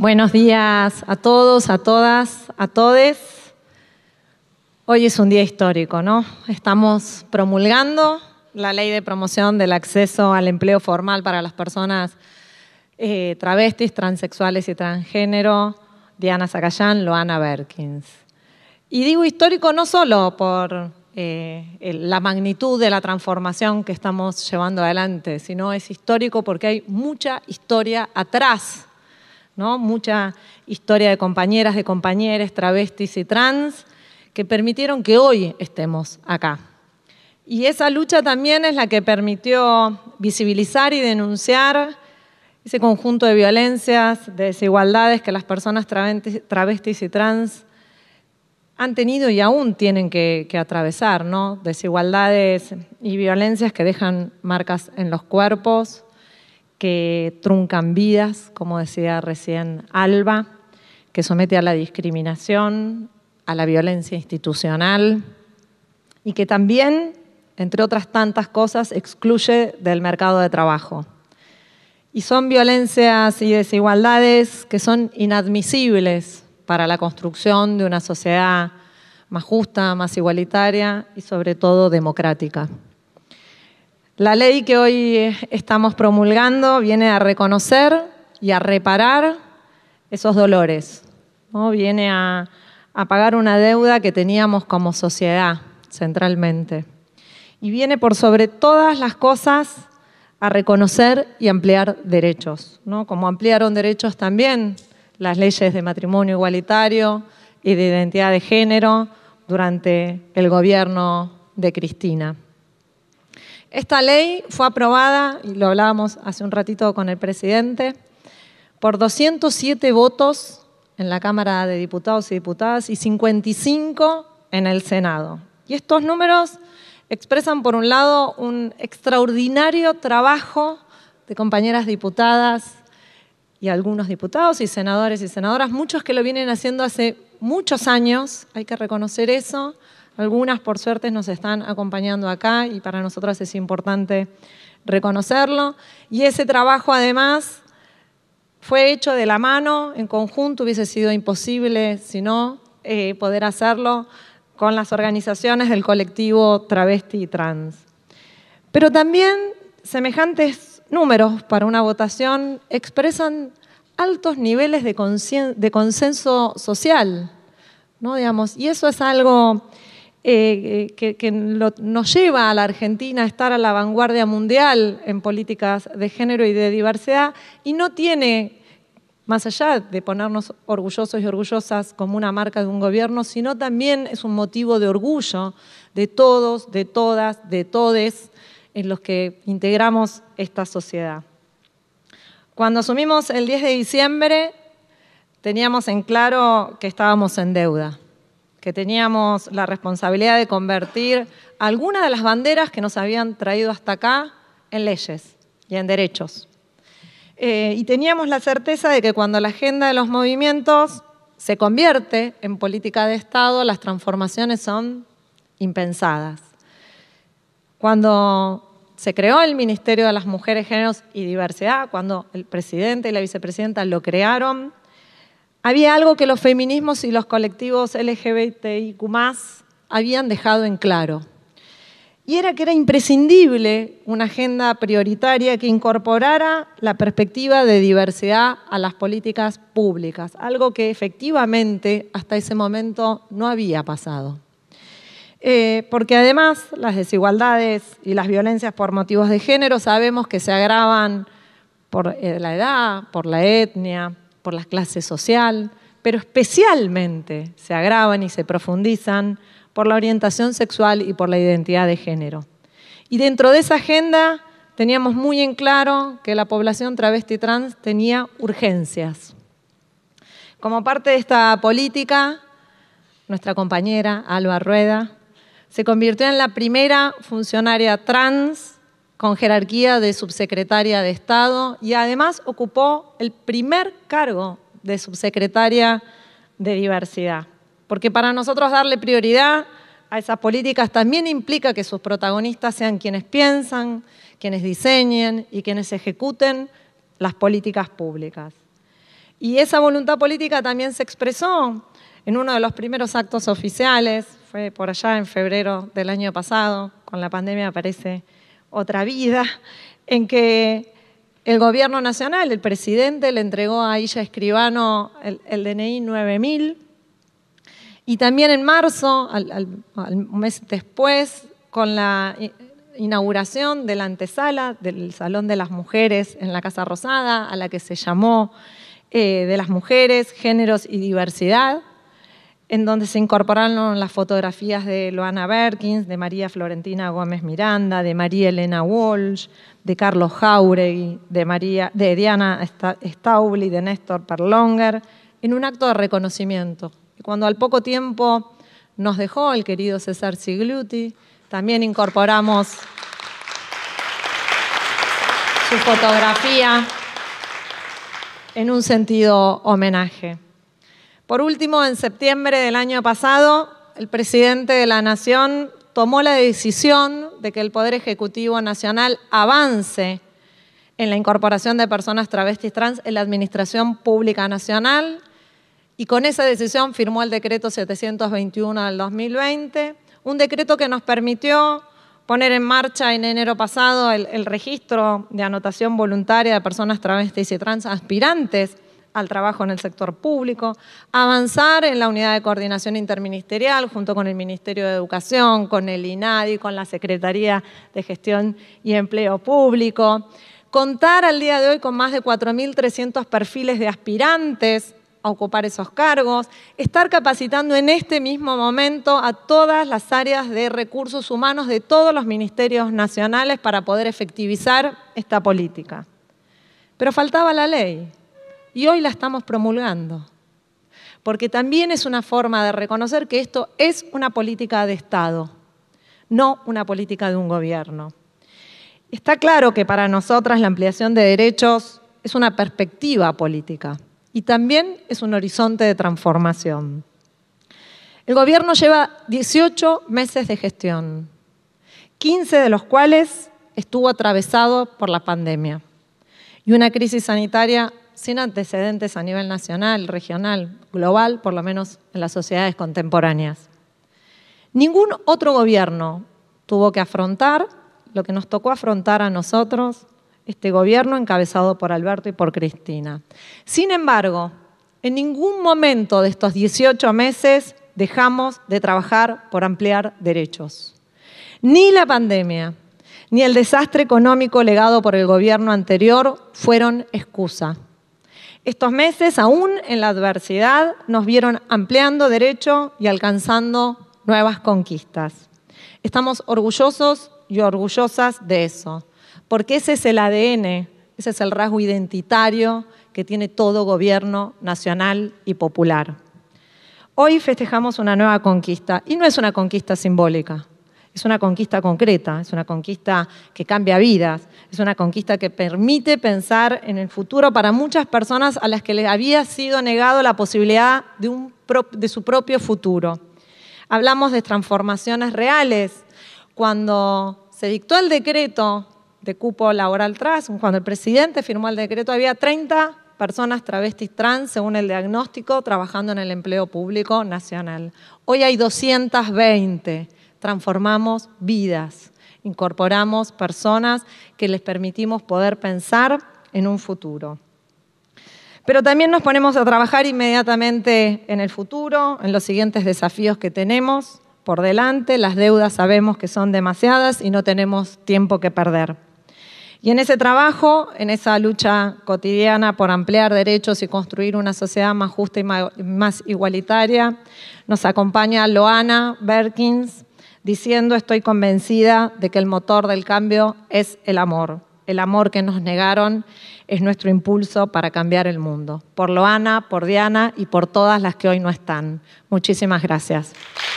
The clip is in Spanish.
Buenos días a todos, a todas, a todes. Hoy es un día histórico, ¿no? Estamos promulgando la Ley de Promoción del Acceso al Empleo Formal para las personas travestis, transexuales y transgénero, Diana Zacayán, Loana Berkins. Y digo histórico no solo por la magnitud de la transformación que estamos llevando adelante, sino es histórico porque hay mucha historia atrás, ¿no? Mucha historia de compañeras, de compañeros, travestis y trans que permitieron que hoy estemos acá. Y esa lucha también es la que permitió visibilizar y denunciar ese conjunto de violencias, de desigualdades que las personas travestis y trans han tenido y aún tienen que atravesar, ¿no? Desigualdades y violencias que dejan marcas en los cuerpos, que truncan vidas, como decía recién Alba, que somete a la discriminación, a la violencia institucional y que también, entre otras tantas cosas, excluye del mercado de trabajo. Y son violencias y desigualdades que son inadmisibles para la construcción de una sociedad más justa, más igualitaria y sobre todo democrática. La ley que hoy estamos promulgando viene a reconocer y a reparar esos dolores, ¿no? Viene a pagar una deuda que teníamos como sociedad centralmente. Y viene por sobre todas las cosas a reconocer y ampliar derechos, ¿no? Como ampliaron derechos también las leyes de matrimonio igualitario y de identidad de género durante el gobierno de Cristina. Esta ley fue aprobada, y lo hablábamos hace un ratito con el presidente, por 207 votos en la Cámara de Diputados y Diputadas y 55 en el Senado. Y estos números expresan, por un lado, un extraordinario trabajo de compañeras diputadas y algunos diputados y senadores y senadoras, muchos que lo vienen haciendo hace muchos años, hay que reconocer eso. Algunas, por suerte, nos están acompañando acá y para nosotras es importante reconocerlo. Y ese trabajo, además, fue hecho de la mano, en conjunto, hubiese sido imposible, si no, poder hacerlo con las organizaciones del colectivo travesti y trans. Pero también semejantes números para una votación expresan altos niveles de consenso social, ¿no? Digamos, y eso es algo que nos lleva a la Argentina a estar a la vanguardia mundial en políticas de género y de diversidad y no tiene, más allá de ponernos orgullosos y orgullosas como una marca de un gobierno, sino también es un motivo de orgullo de todos, de todas, de todes en los que integramos esta sociedad. Cuando asumimos el 10 de diciembre, teníamos en claro que estábamos en deuda, que teníamos la responsabilidad de convertir algunas de las banderas que nos habían traído hasta acá en leyes y en derechos. Y teníamos la certeza de que cuando la agenda de los movimientos se convierte en política de Estado, las transformaciones son impensadas. Cuando se creó el Ministerio de las Mujeres, Géneros y Diversidad, cuando el presidente y la vicepresidenta lo crearon, había algo que los feminismos y los colectivos LGBTIQ+ habían dejado en claro. Y era que era imprescindible una agenda prioritaria que incorporara la perspectiva de diversidad a las políticas públicas, algo que efectivamente hasta ese momento no había pasado. Porque además las desigualdades y las violencias por motivos de género sabemos que se agravan por la edad, por la etnia, por la clase social, pero especialmente se agravan y se profundizan por la orientación sexual y por la identidad de género. Y dentro de esa agenda teníamos muy en claro que la población travesti y trans tenía urgencias. Como parte de esta política, nuestra compañera Alba Rueda se convirtió en la primera funcionaria trans con jerarquía de subsecretaria de Estado y además ocupó el primer cargo de subsecretaria de Diversidad. Porque para nosotros darle prioridad a esas políticas también implica que sus protagonistas sean quienes piensan, quienes diseñen y quienes ejecuten las políticas públicas. Y esa voluntad política también se expresó en uno de los primeros actos oficiales, fue por allá en febrero del año pasado, con la pandemia aparece otra vida, en que el gobierno nacional, el presidente, le entregó a Illa Escribano el DNI 9000, y también en marzo, un mes después, con la inauguración de la antesala del Salón de las Mujeres en la Casa Rosada, a la que se llamó de las mujeres, géneros y diversidad, en donde se incorporaron las fotografías de Loana Berkins, de María Florentina Gómez Miranda, de María Elena Walsh, de Carlos Jauregui, de Diana Staubli, de Néstor Perlonger, en un acto de reconocimiento. Y cuando al poco tiempo nos dejó el querido César Sigluti, también incorporamos su fotografía en un sentido homenaje. Por último, en septiembre del año pasado, el presidente de la Nación tomó la decisión de que el Poder Ejecutivo Nacional avance en la incorporación de personas travestis trans en la Administración Pública Nacional, y con esa decisión firmó el decreto 721 del 2020, un decreto que nos permitió poner en marcha en enero pasado el registro de anotación voluntaria de personas travestis y trans aspirantes al trabajo en el sector público, avanzar en la unidad de coordinación interministerial junto con el Ministerio de Educación, con el INADI, con la Secretaría de Gestión y Empleo Público, contar al día de hoy con más de 4.300 perfiles de aspirantes a ocupar esos cargos, estar capacitando en este mismo momento a todas las áreas de recursos humanos de todos los ministerios nacionales para poder efectivizar esta política. Pero faltaba la ley. Y hoy la estamos promulgando, porque también es una forma de reconocer que esto es una política de Estado, no una política de un gobierno. Está claro que para nosotras la ampliación de derechos es una perspectiva política y también es un horizonte de transformación. El gobierno lleva 18 meses de gestión, 15 de los cuales estuvo atravesado por la pandemia y una crisis sanitaria sin antecedentes a nivel nacional, regional, global, por lo menos en las sociedades contemporáneas. Ningún otro gobierno tuvo que afrontar lo que nos tocó afrontar a nosotros, este gobierno encabezado por Alberto y por Cristina. Sin embargo, en ningún momento de estos 18 meses dejamos de trabajar por ampliar derechos. Ni la pandemia, ni el desastre económico legado por el gobierno anterior fueron excusa. Estos meses, aún en la adversidad, nos vieron ampliando derecho y alcanzando nuevas conquistas. Estamos orgullosos y orgullosas de eso, porque ese es el ADN, ese es el rasgo identitario que tiene todo gobierno nacional y popular. Hoy festejamos una nueva conquista, y no es una conquista simbólica. Es una conquista concreta, es una conquista que cambia vidas, es una conquista que permite pensar en el futuro para muchas personas a las que les había sido negado la posibilidad de su propio futuro. Hablamos de transformaciones reales. Cuando se dictó el decreto de cupo laboral trans, cuando el presidente firmó el decreto, había 30 personas travestis trans, según el diagnóstico, trabajando en el empleo público nacional. Hoy hay 220. Transformamos vidas, incorporamos personas que les permitimos poder pensar en un futuro. Pero también nos ponemos a trabajar inmediatamente en el futuro, en los siguientes desafíos que tenemos por delante. Las deudas sabemos que son demasiadas y no tenemos tiempo que perder. Y en ese trabajo, en esa lucha cotidiana por ampliar derechos y construir una sociedad más justa y más igualitaria, nos acompaña Loana Berkins, diciendo: estoy convencida de que el motor del cambio es el amor. El amor que nos negaron es nuestro impulso para cambiar el mundo. Por Loana, por Diana y por todas las que hoy no están. Muchísimas gracias.